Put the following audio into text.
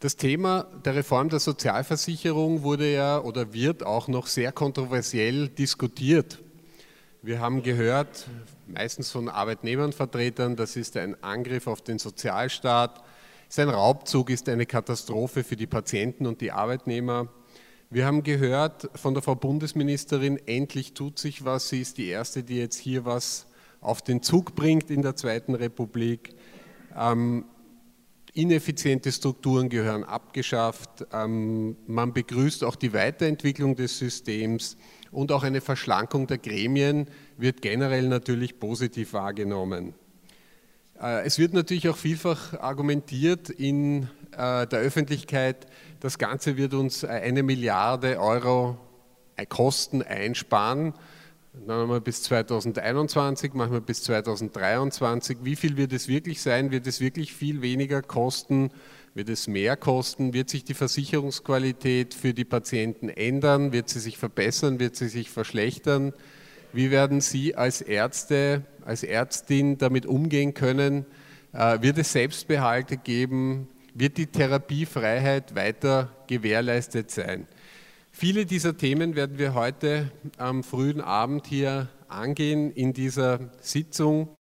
Das Thema der Reform der Sozialversicherung wurde ja oder wird auch noch sehr kontroversiell diskutiert. Wir haben gehört, meistens von Arbeitnehmervertretern, das ist ein Angriff auf den Sozialstaat, ist ein Raubzug, ist eine Katastrophe für die Patienten und die Arbeitnehmer. Wir haben gehört von der Frau Bundesministerin, endlich tut sich was, sie ist die Erste, die jetzt hier was auf den Zug bringt in der Zweiten Republik. Ineffiziente Strukturen gehören abgeschafft, man begrüßt auch die Weiterentwicklung des Systems und auch eine Verschlankung der Gremien wird generell natürlich positiv wahrgenommen. Es wird natürlich auch vielfach argumentiert in der Öffentlichkeit, das Ganze wird uns 1 Milliarde Euro Kosten einsparen. Dann mal bis 2021, manchmal bis 2023. Wie viel wird es wirklich sein? Wird es wirklich viel weniger kosten? Wird es mehr kosten? Wird sich die Versicherungsqualität für die Patienten ändern? Wird sie sich verbessern? Wird sie sich verschlechtern? Wie werden Sie als Ärzte, als Ärztin damit umgehen können? Wird es Selbstbehalte geben? Wird die Therapiefreiheit weiter gewährleistet sein? Viele dieser Themen werden wir heute am frühen Abend hier angehen in dieser Sitzung.